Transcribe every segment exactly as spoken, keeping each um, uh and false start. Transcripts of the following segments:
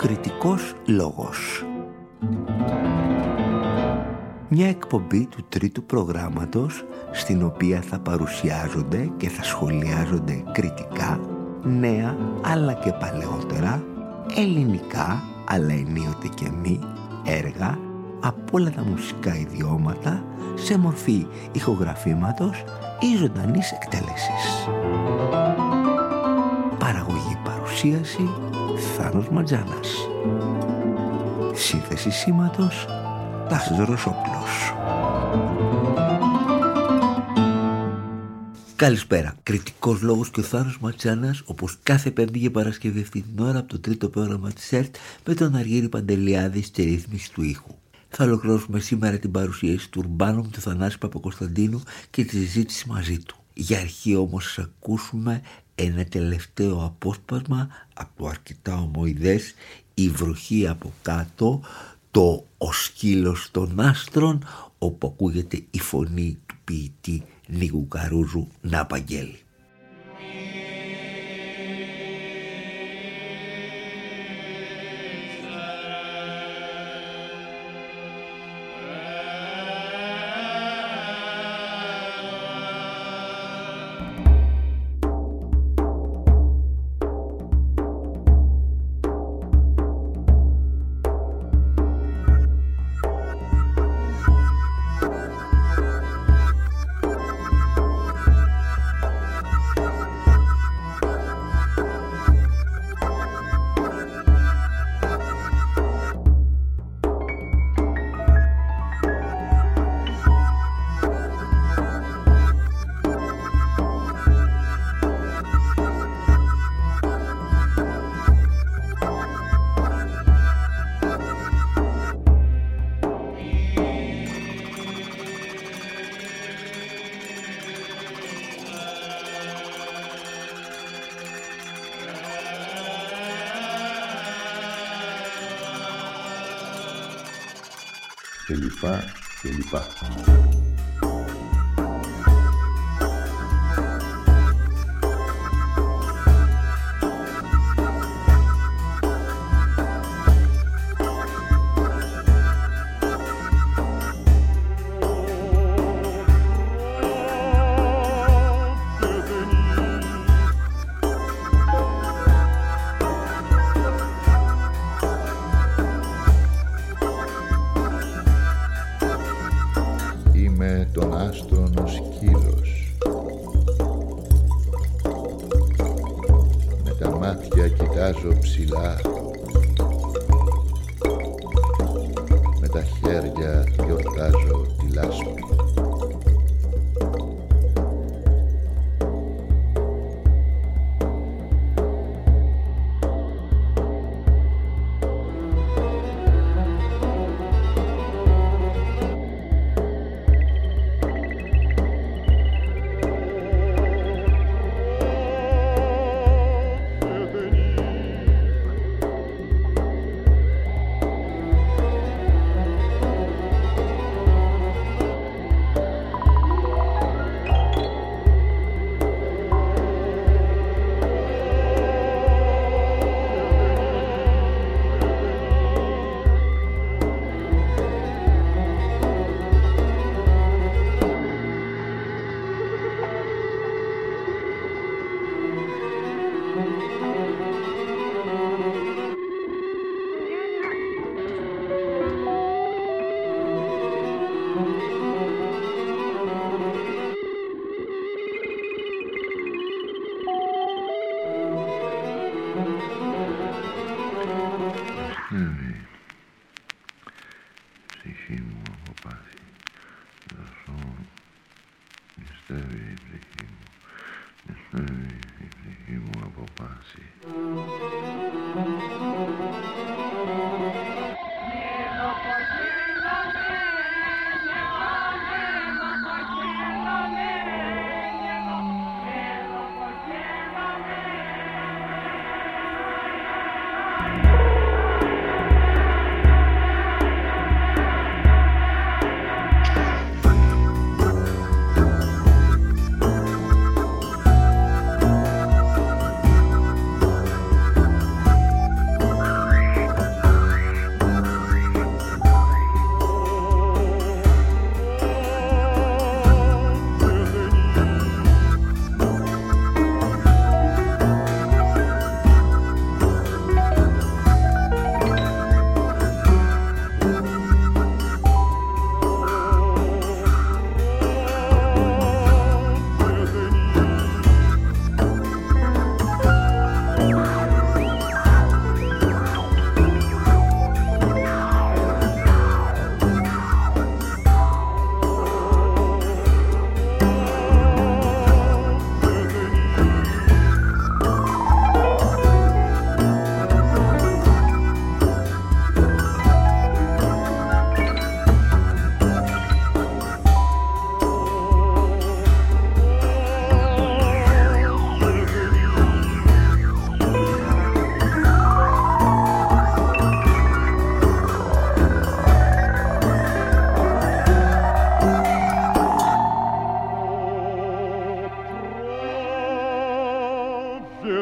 Κριτικός λόγος. Μια εκπομπή του τρίτου προγράμματος στην οποία θα παρουσιάζονται και θα σχολιάζονται κριτικά νέα αλλά και παλαιότερα, ελληνικά αλλά ενίοτε και μη έργα από όλα τα μουσικά ιδιώματα σε μορφή ηχογραφήματος ή ζωντανής εκτέλεσης. Παραγωγή παρουσίαση Θάνος Ματζάνας. Σύνθεση σήματος Τάσος Ρωσόπουλος. Καλησπέρα. Κριτικός λόγος και ο Θάνος Ματζάνας, όπως κάθε Πέμπτη και Παρασκευή αυτή την ώρα από το τρίτο πρόγραμμα της ΕΡΤ, με τον Αργύρη Παντελιάδη στη ρύθμιση του ήχου. Θα ολοκληρώσουμε σήμερα την παρουσίαση του Ουρμπάνου του Θανάση Παπακοσταντίνου και τη συζήτηση μαζί του. Για αρχή όμως θα ακούσουμε ένα τελευταίο απόσπασμα από το αρκετά ομοειδές «Η βροχή από κάτω», το «Ο σκύλος των άστρων», όπου ακούγεται η φωνή του ποιητή Νίκου Καρούζου να απαγγέλει. Και λοιπά και λοιπά. Κοιτάζω ψηλά, με τα χέρια γιορτάζω τη λάσπη.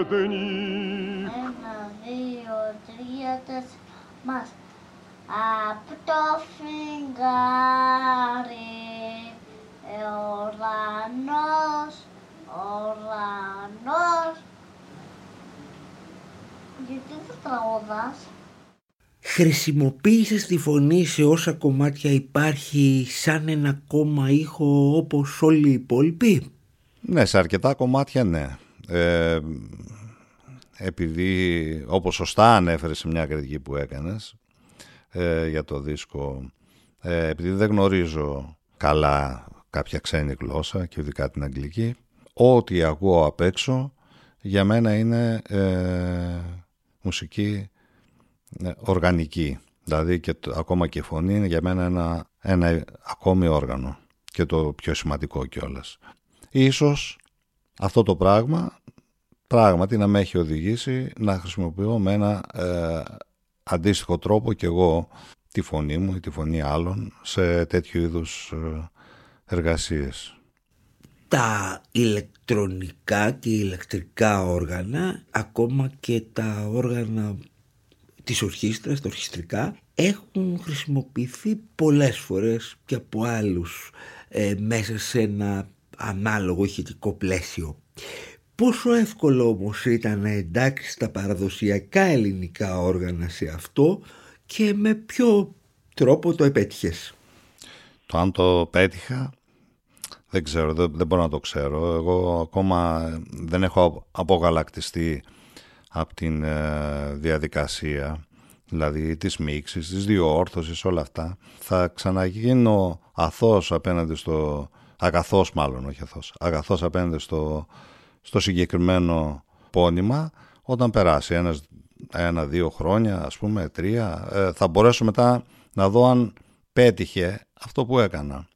ταινί. Ένα, δύο, τρία, τέσσερα. Μας. Απ' το φεγγάρι, ε, ουρανός, ουρανός. Γιατί δεν τραγουδάς? Χρησιμοποίησες τη φωνή σε όσα κομμάτια υπάρχει σαν ένα ακόμα ήχο όπως όλοι οι υπόλοιποι? Ναι, σε αρκετά κομμάτια ναι. Ε, επειδή όπως σωστά ανέφερες σε μια κριτική που έκανες ε, για το δίσκο, ε, επειδή δεν γνωρίζω καλά κάποια ξένη γλώσσα και ειδικά την αγγλική, ό,τι ακούω απ' έξω για μένα είναι ε, μουσική ε, οργανική. Δηλαδή και το, ακόμα και η φωνή είναι για μένα ένα, ένα ακόμη όργανο και το πιο σημαντικό κιόλας. Ίσως αυτό το πράγμα πράγματι να με έχει οδηγήσει να χρησιμοποιώ με ένα ε, αντίστοιχο τρόπο και εγώ τη φωνή μου ή τη φωνή άλλων σε τέτοιου είδους ε, εργασίες. Τα ηλεκτρονικά και ηλεκτρικά όργανα, ακόμα και τα όργανα της ορχήστρας, τα ορχιστρικά, έχουν χρησιμοποιηθεί πολλές φορές και από άλλους ε, μέσα σε ένα ανάλογο ηχητικό πλαίσιο. Πόσο εύκολο όμως ήταν να εντάξεις τα παραδοσιακά ελληνικά όργανα σε αυτό και με ποιο τρόπο το επέτυχες? Το αν το πέτυχα δεν ξέρω, δεν, δεν μπορώ να το ξέρω. Εγώ ακόμα δεν έχω απογαλακτιστεί από την ε, διαδικασία, δηλαδή της μίξης, της διόρθωσης, όλα αυτά. Θα ξαναγίνω αθώος απέναντι στο... αγαθός μάλλον, όχι αθώος. Αγαθός απέναντι στο, στο συγκεκριμένο πόνημα όταν περάσει ένας, ένα, δύο χρόνια, ας πούμε, τρία. Ε, θα μπορέσω μετά να δω αν πέτυχε αυτό που έκανα.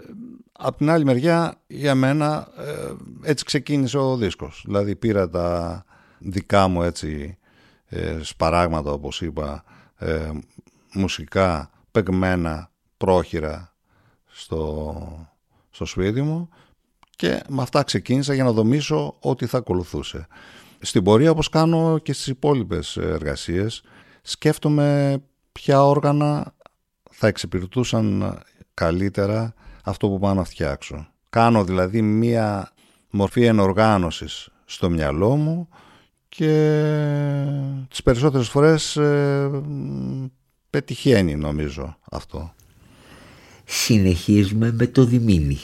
Απ' την άλλη μεριά, για μένα ε, έτσι ξεκίνησε ο δίσκος. Δηλαδή πήρα τα δικά μου έτσι ε, σπαράγματα, όπως είπα, ε, μουσικά παιγμένα πρόχειρα στο, στο σπίτι μου και με αυτά ξεκίνησα για να δομήσω ό,τι θα ακολουθούσε. Στην πορεία, όπως κάνω και στις υπόλοιπες εργασίες, σκέφτομαι ποια όργανα θα εξυπηρετούσαν καλύτερα αυτό που πάω να φτιάξω. Κάνω δηλαδή μία μορφή ενοργάνωσης στο μυαλό μου και τις περισσότερες φορές ε, πετυχαίνει, νομίζω, αυτό. Συνεχίζουμε με το Διμήνι.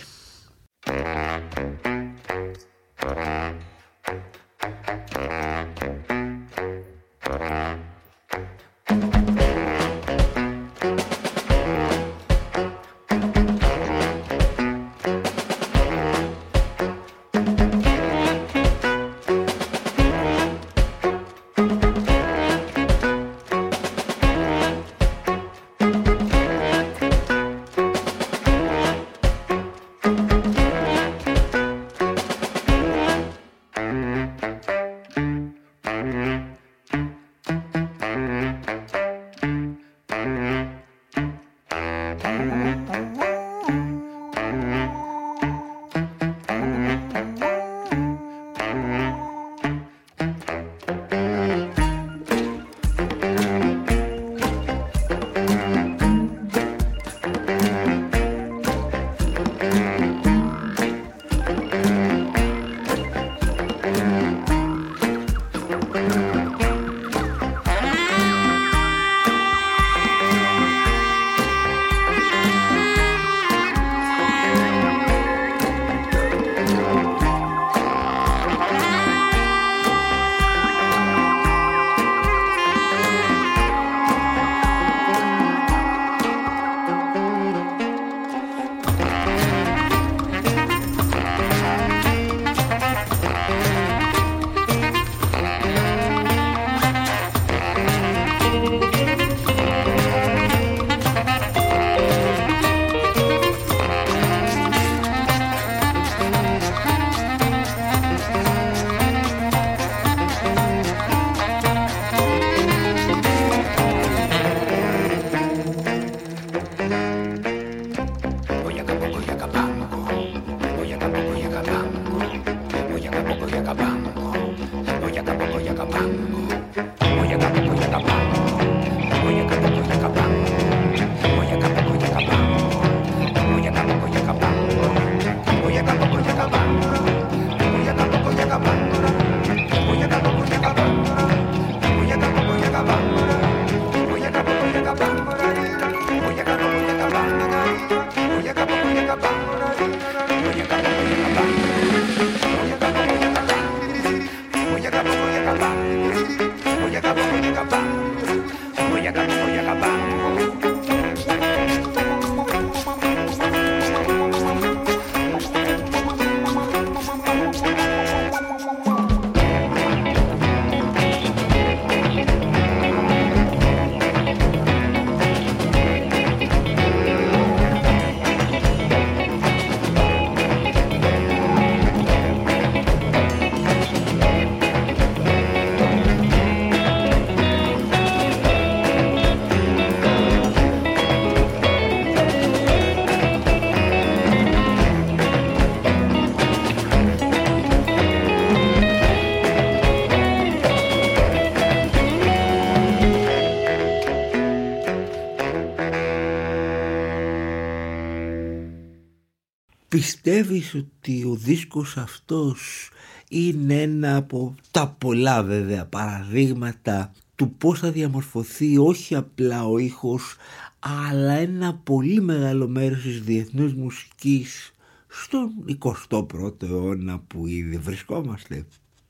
Πιστεύεις ότι ο δίσκος αυτός είναι ένα από τα πολλά βέβαια παραδείγματα του πώς θα διαμορφωθεί όχι απλά ο ήχος, αλλά ένα πολύ μεγάλο μέρος της διεθνούς μουσικής στον εικοστό πρώτο αιώνα που ήδη βρισκόμαστε?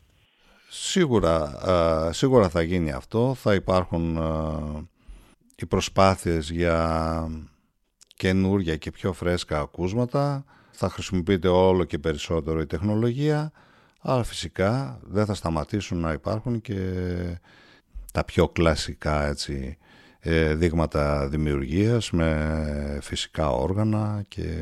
Σίγουρα, σίγουρα θα γίνει αυτό. Θα υπάρχουν οι προσπάθειες για καινούργια και πιο φρέσκα ακούσματα. Θα χρησιμοποιείται όλο και περισσότερο η τεχνολογία, αλλά φυσικά δεν θα σταματήσουν να υπάρχουν και τα πιο κλασικά, έτσι, δείγματα δημιουργίας με φυσικά όργανα και,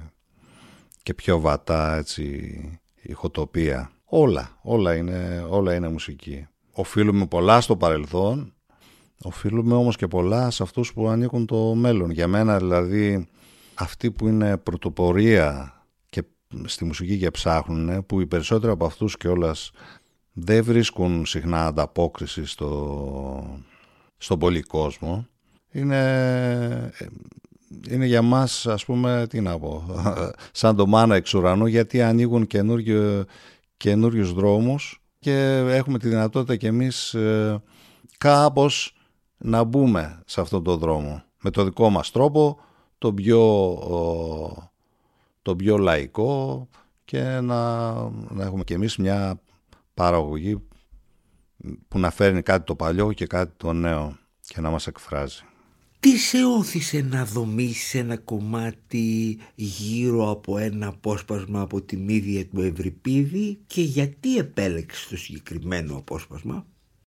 και πιο βατά, έτσι, ηχοτοπία. Όλα, όλα είναι, όλα είναι μουσική. Οφείλουμε πολλά στο παρελθόν, οφείλουμε όμως και πολλά σε αυτούς που ανήκουν το μέλλον. Για μένα δηλαδή αυτοί που είναι πρωτοπορία και στη μουσική και ψάχνουν, που οι περισσότεροι από αυτούς κιόλας δεν βρίσκουν συχνά ανταπόκριση στο, στον πολυκόσμο, είναι, είναι για μας, ας πούμε, τι να πω, σαν το μάνα εξ ουρανού, γιατί ανοίγουν καινούργιο, καινούριους δρόμους και έχουμε τη δυνατότητα κι εμείς ε, κάπως να μπούμε σε αυτόν τον δρόμο με το δικό μας τρόπο, το πιο, ο, το πιο λαϊκό, και να, να έχουμε κι εμείς μια παραγωγή που να φέρνει κάτι το παλιό και κάτι το νέο και να μας εκφράζει. Τι σε όθησε να δομήσεις ένα κομμάτι γύρω από ένα απόσπασμα από την ίδια του Ευρυπίδη και γιατί επέλεξες το συγκεκριμένο απόσπασμα?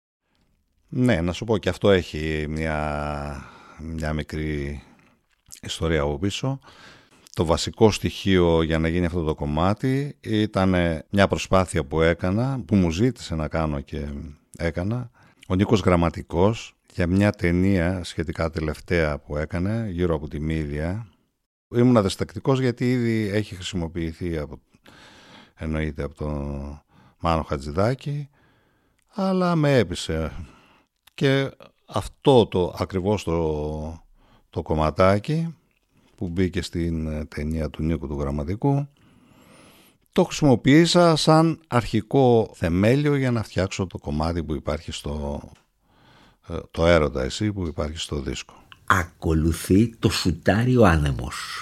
Ναι, να σου πω, και αυτό έχει μια, μια μικρή ιστορία από πίσω. Το βασικό στοιχείο για να γίνει αυτό το κομμάτι ήταν μια προσπάθεια που έκανα, που μου ζήτησε να κάνω και έκανα, ο Νίκος Γραμματικός, για μια ταινία σχετικά τελευταία που έκανε γύρω από τη Μύδια. Ήμουν διστακτικός γιατί ήδη έχει χρησιμοποιηθεί από, εννοείται, από τον Μάνο Χατζηδάκη, αλλά με έπεισε. Και αυτό το ακριβώς το, το κομματάκι που μπήκε στην ταινία του Νίκου του Γραμματικού, το χρησιμοποίησα σαν αρχικό θεμέλιο για να φτιάξω το κομμάτι που υπάρχει στο, το Έρωτα Εσύ, που υπάρχει στο δίσκο. Ακολουθεί το Σουτάρι ο Άνεμος.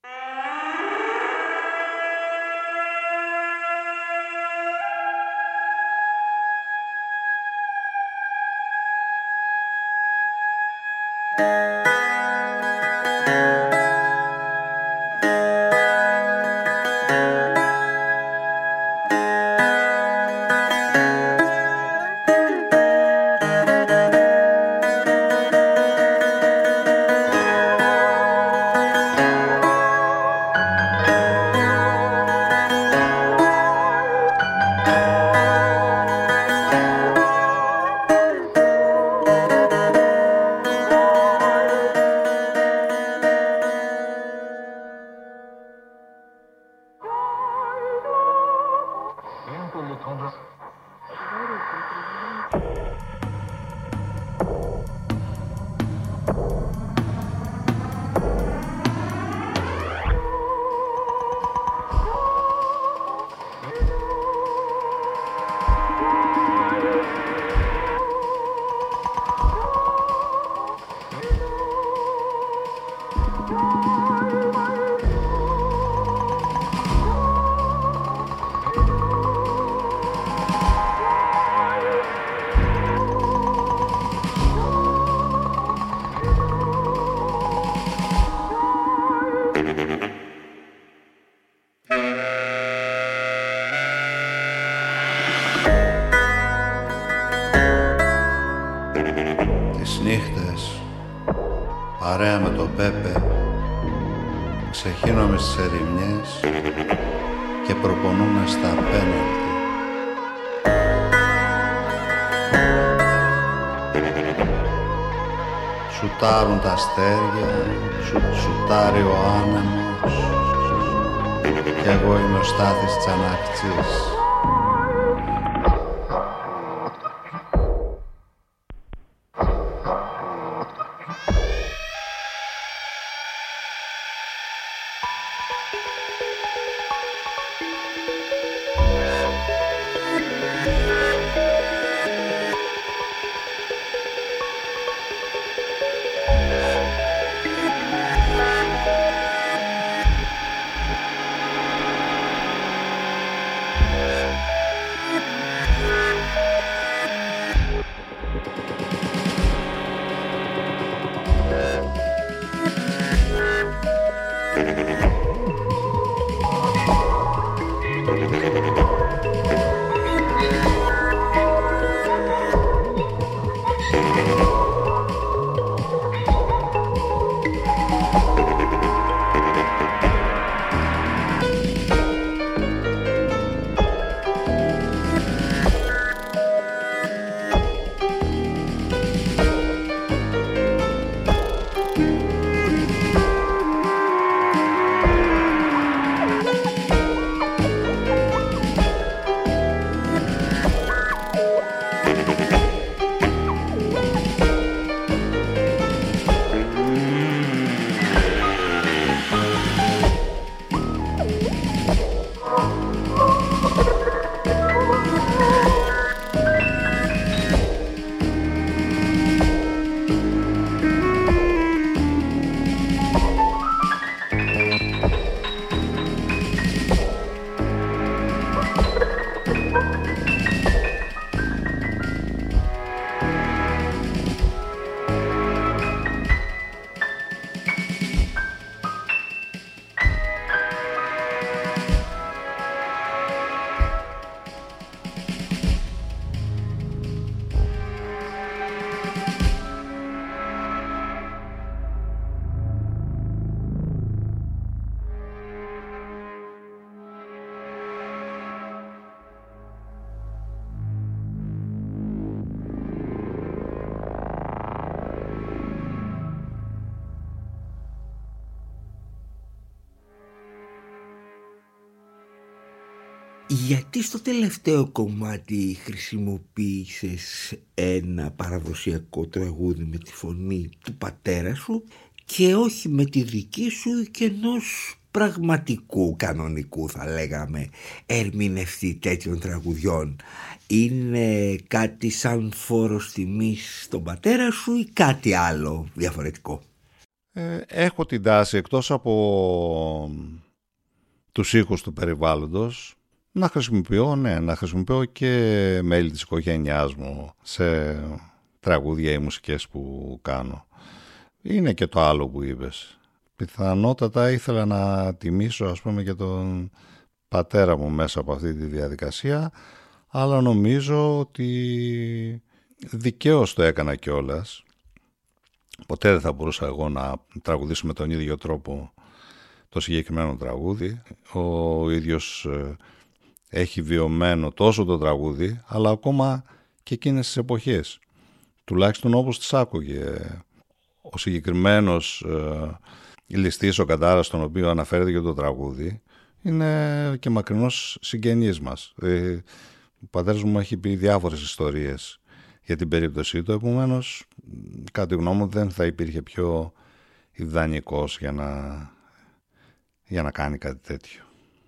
Παρέα με το Πέπε ξεχύνομαι στις ερημιές και προπονούμε στα πέναλτι. Σουτάρουν τα αστέρια, σου, σουτάρει ο άνεμος κι εγώ είμαι ο Στάθης Τσαναχτσής. Γιατί στο τελευταίο κομμάτι χρησιμοποίησες ένα παραδοσιακό τραγούδι με τη φωνή του πατέρα σου και όχι με τη δική σου και ενός πραγματικού, κανονικού θα λέγαμε, ερμηνευτή τέτοιων τραγουδιών? Είναι κάτι σαν φόρος τιμής στον πατέρα σου ή κάτι άλλο διαφορετικό? Ε, έχω την τάση, εκτός από τους ήχους του περιβάλλοντος, να χρησιμοποιώ, ναι, να χρησιμοποιώ και μέλη της οικογένειάς μου σε τραγούδια ή μουσικές που κάνω. Είναι και το άλλο που είπες. Πιθανότατα ήθελα να τιμήσω, ας πούμε, και τον πατέρα μου μέσα από αυτή τη διαδικασία, αλλά νομίζω ότι δικαίως το έκανα κιόλας. Ποτέ δεν θα μπορούσα εγώ να τραγουδήσω με τον ίδιο τρόπο το συγκεκριμένο τραγούδι. Ο ίδιος έχει βιωμένο τόσο το τραγούδι, αλλά ακόμα και εκείνες τις εποχές. Τουλάχιστον όπως τις άκουγε. Ο συγκεκριμένος ε, ληστής, ο Καντάρας, στον οποίο αναφέρεται και το τραγούδι, είναι και μακρινός συγγενής μας. Ε, ο πατέρας μου έχει πει διάφορες ιστορίες για την περίπτωσή του, επομένως, κατά τη γνώμη μου, δεν θα υπήρχε πιο ιδανικός για να, για να κάνει κάτι τέτοιο.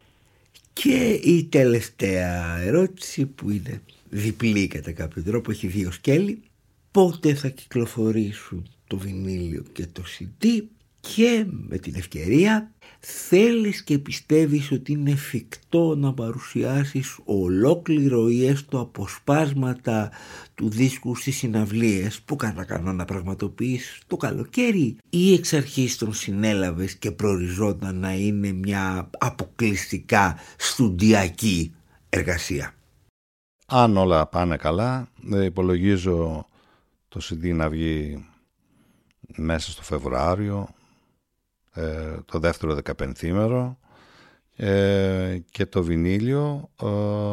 Και η τελευταία ερώτηση, που είναι διπλή κατά κάποιο τρόπο, έχει δύο σκέλη. Πότε θα κυκλοφορήσουν το βινίλιο και το σι ντι, και με την ευκαιρία θέλεις και πιστεύεις ότι είναι εφικτό να παρουσιάσεις ολόκληρο ή έστω αποσπάσματα του δίσκου στις συναυλίες που κατά κανόνα πραγματοποιείς το καλοκαίρι, ή εξ αρχής τον συνέλαβες και προοριζόταν να είναι μια αποκλειστικά στουντιακή εργασία? Αν όλα πάνε καλά, υπολογίζω το σι ντι να βγει μέσα στο Φεβρουάριο, ε, το δεύτερο δεκαπενθήμερο, ε, και το βινίλιο ε,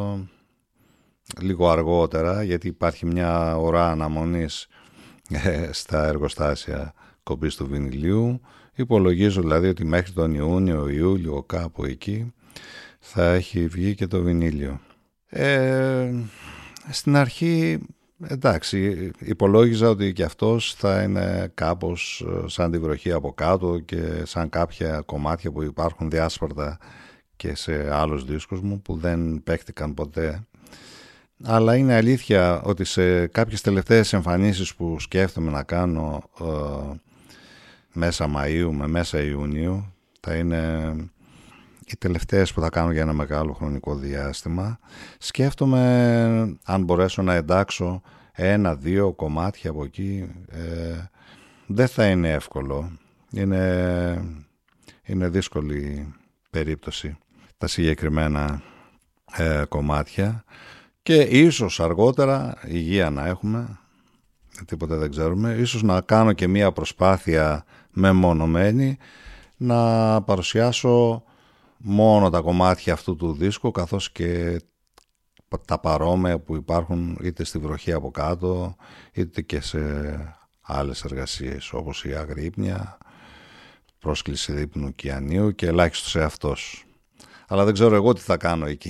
λίγο αργότερα, γιατί υπάρχει μια ώρα αναμονής ε, στα εργοστάσια κομπής του βινιλίου. Υπολογίζω δηλαδή ότι μέχρι τον Ιούνιο, Ιούλιο, κάπου εκεί θα έχει βγει και το βινίλιο. Ε, στην αρχή, εντάξει, υπολόγιζα ότι και αυτός θα είναι κάπως σαν τη βροχή από κάτω και σαν κάποια κομμάτια που υπάρχουν διάσπαρτα και σε άλλους δίσκους μου που δεν παίχτηκαν ποτέ. Αλλά είναι αλήθεια ότι σε κάποιες τελευταίες εμφανίσεις που σκέφτομαι να κάνω ε, μέσα Μαΐου με μέσα Ιουνίου, θα είναι οι τελευταίες που θα κάνω για ένα μεγάλο χρονικό διάστημα, σκέφτομαι αν μπορέσω να εντάξω ένα-δύο κομμάτια από εκεί. Ε, δεν θα είναι εύκολο. Είναι, είναι δύσκολη περίπτωση τα συγκεκριμένα ε, κομμάτια και ίσως αργότερα, υγεία να έχουμε, τίποτε δεν ξέρουμε, ίσως να κάνω και μία προσπάθεια μεμονωμένη να παρουσιάσω μόνο τα κομμάτια αυτού του δίσκου, καθώς και τα παρόμοια που υπάρχουν είτε στη βροχή από κάτω είτε και σε άλλες εργασίες όπως η Αγρύπνια, πρόσκληση δείπνου Κιανίου και ελάχιστος σε αυτός. Αλλά δεν ξέρω εγώ τι θα κάνω εκεί.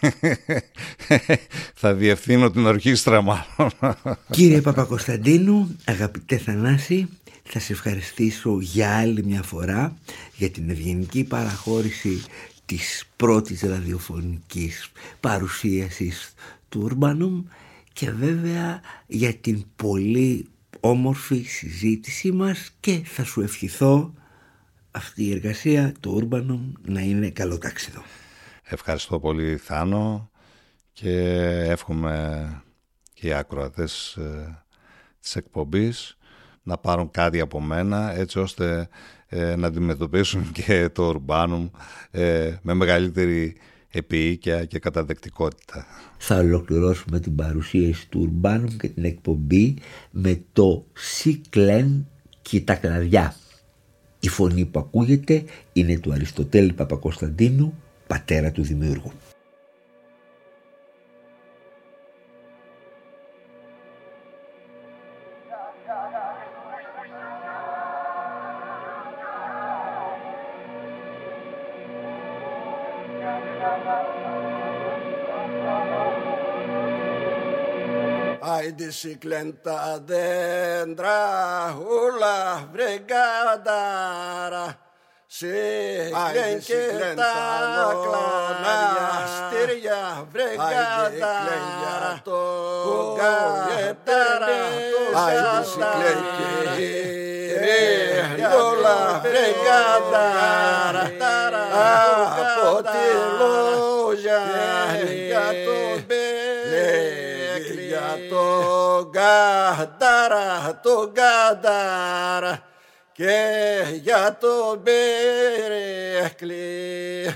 Θα διευθύνω την ορχήστρα μάλλον. Κύριε Παπακοσταντίνου, αγαπητέ Θανάση, θα σε ευχαριστήσω για άλλη μια φορά για την ευγενική παραχώρηση της πρώτης ραδιοφωνικής παρουσίασης του Urbanum και βέβαια για την πολύ όμορφη συζήτησή μας, και θα σου ευχηθώ αυτή η εργασία του Urbanum να είναι καλοτάξιδο. Ευχαριστώ πολύ Θάνο, και εύχομαι και οι ακροατές ε, της εκπομπής να πάρουν κάτι από μένα, έτσι ώστε ε, να αντιμετωπίσουν και το Urbanum ε, με μεγαλύτερη επίοικια και καταδεκτικότητα. Θα ολοκληρώσουμε την παρουσίαση του Urbanum και την εκπομπή με το Σικλέν και τα κλαδιά. Η φωνή που ακούγεται είναι του Αριστοτέλη Παπακοσταντίνου, πατέρα του δημιούργου. Άιντε σικλέν τα δέντρα ούλα βρεγάνταρα, σικλέν και τα κλάδια στήρια βρεγάνταρα, το γέταρα άιντε σικλέν και ούλα βρεγάνταρα, από τη λόγια για το μπέλε, για το γκάνταρα, το γκάνταρα και για το μπέρεκλι.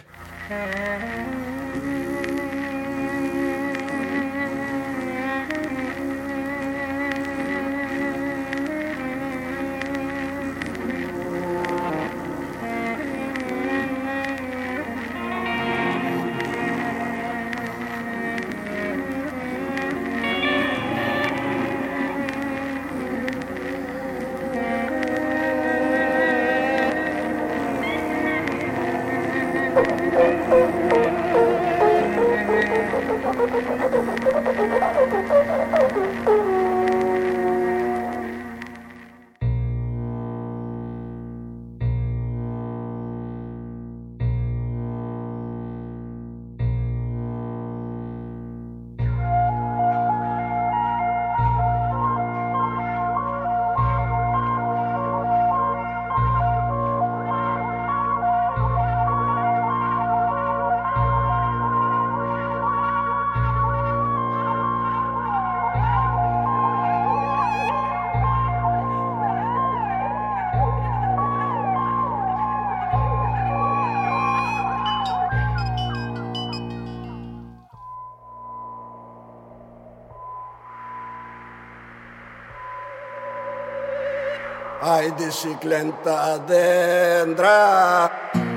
Άιντε σικλέν τα δέντρα.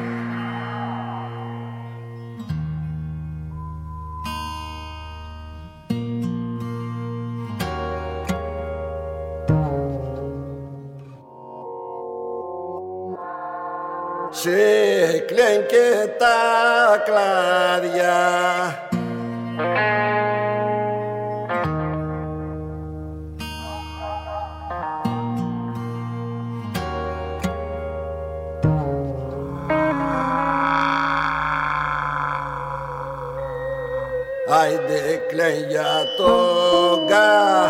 Σικλέν και τα κλάδια. Άιντε κλαίν για το γκά.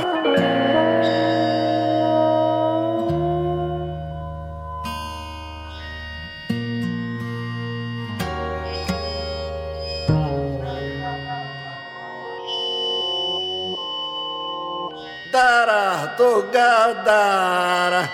Τάρα το γκαντάρα.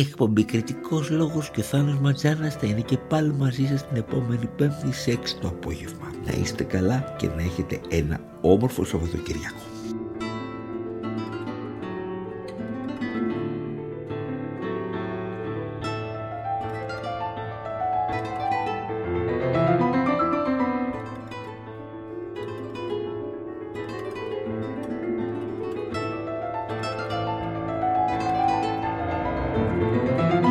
εκπομπή Κριτικός Λόγος και ο Θάνος Ματζάνας θα είναι και πάλι μαζί σας την επόμενη Πέμπτη σε έξι το απόγευμα. Να είστε καλά και να έχετε ένα όμορφο Σαββατοκυριακό. Thank you.